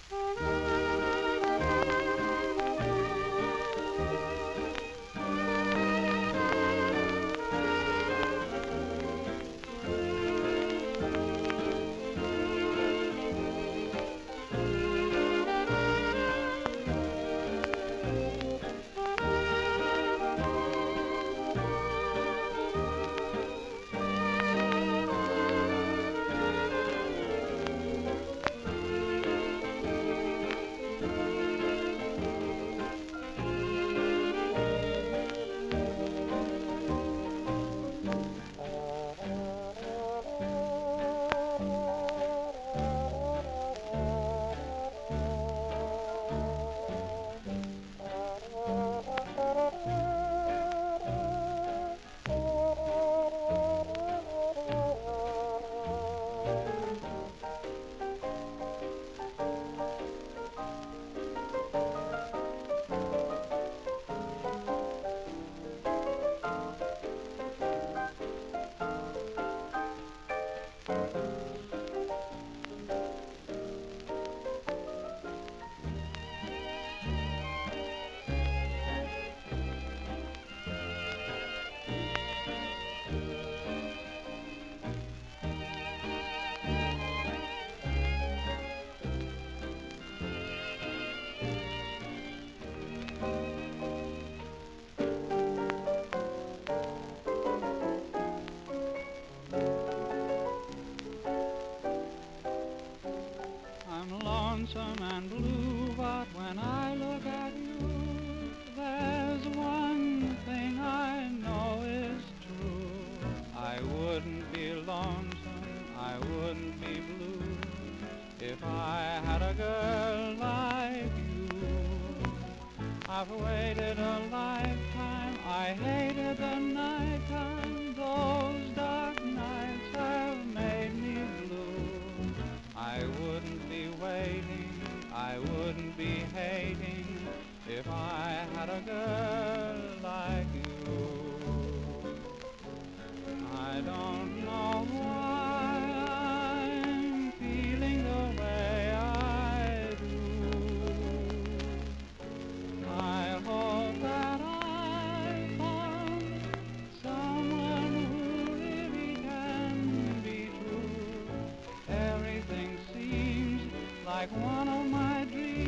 I'm lonesome and blue, but when I look at you, there's one thing I know is true. I wouldn't be lonesome, I wouldn't be blue, if I had a girl like you. I've waited a lifetime, I hated the nighttime, those dark nights have made me blue. I wouldn't be waiting, I wouldn't be hating, if I had a girl like you. I don't know why I'm feeling the way I do. I hope that I found someone who really can be true. Everything seems like one of my dreams.